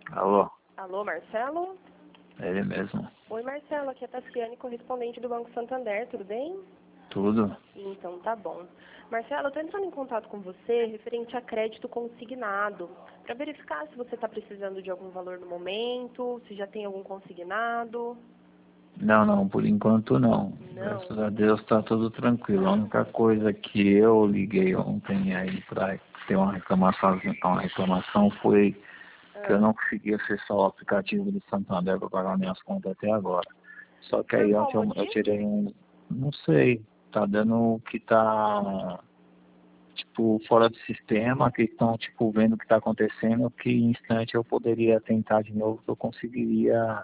Alô, Alô, Marcelo? é ele mesmo. Oi, Marcelo, aqui é a Tassiane, correspondente do Banco Santander, tudo bem? Tudo? Então, tá bom. Marcelo, eu estou entrando em contato com você referente a crédito consignado, para verificar se você está precisando de algum valor no momento, se já tem algum consignado. Não, não, por enquanto não. Não? Graças a Deus tá tudo tranquilo. A única coisa que eu liguei ontem aí pra ter uma reclamação foi que eu Ah, não consegui acessar o aplicativo do Santander para pagar minhas contas até agora. Só que por aí qual ontem eu motivo? tirei não sei, tá dando que tá tipo, fora do sistema, que estão, tipo, vendo o que está acontecendo, que em instante eu poderia tentar de novo, que eu conseguiria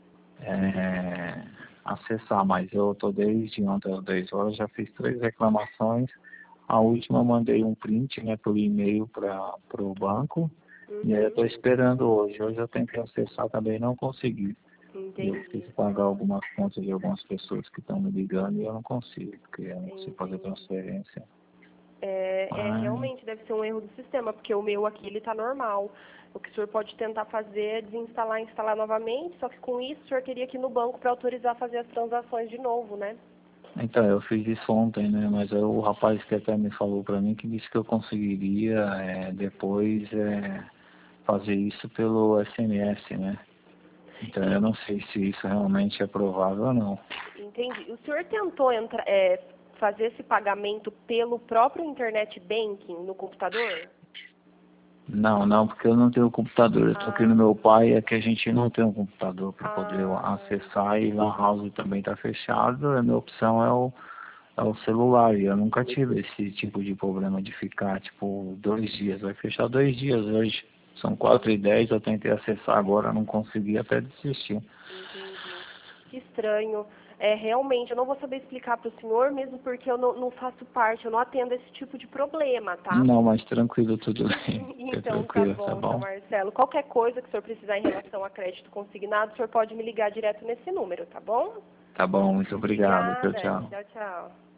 acessar, mas eu estou desde ontem às 10 horas, já fiz 3 reclamações, a última eu mandei um print, né, por e-mail para o banco, e aí eu estou Uhum, esperando hoje. Hoje eu tentei acessar também, não consegui. E eu entendi, preciso pagar algumas contas de algumas pessoas que estão me ligando e eu não consigo, porque eu não consigo fazer entendi. transferência. Mas Realmente deve ser um erro do sistema, porque o meu aqui ele está normal. O que o senhor pode tentar fazer é desinstalar e instalar novamente, só que com isso o senhor teria que ir no banco para autorizar a fazer as transações de novo, né? então, eu fiz isso ontem, né? Mas aí o rapaz que até me falou pra mim que disse que eu conseguiria depois fazer isso pelo SMS, né? Então eu não sei se isso realmente é provável ou não. Entendi. O senhor tentou fazer esse pagamento pelo próprio internet banking no computador? Não, não, porque eu não tenho computador. Eu estou aqui no Ah, meu pai, é que a gente não tem um computador para poder acessar e entendi. Lan House também está fechado. A minha opção é o celular. E eu nunca tive esse tipo de problema de ficar, tipo, 2 dias. Vai fechar 2 dias hoje. São 4h10, eu tentei acessar agora, não consegui até desistir. Entendi. Que estranho. Realmente, eu não vou saber explicar para o senhor, mesmo porque eu não faço parte, eu não atendo esse tipo de problema, tá? Não, mas tranquilo, tudo bem. Fica Então, tranquilo, tá seu bom? Marcelo. Qualquer coisa que o senhor precisar em relação a crédito consignado, o senhor pode me ligar direto nesse número, tá bom? Tá bom, muito obrigado. Tchau, Obrigada. tchau. Tchau, tchau.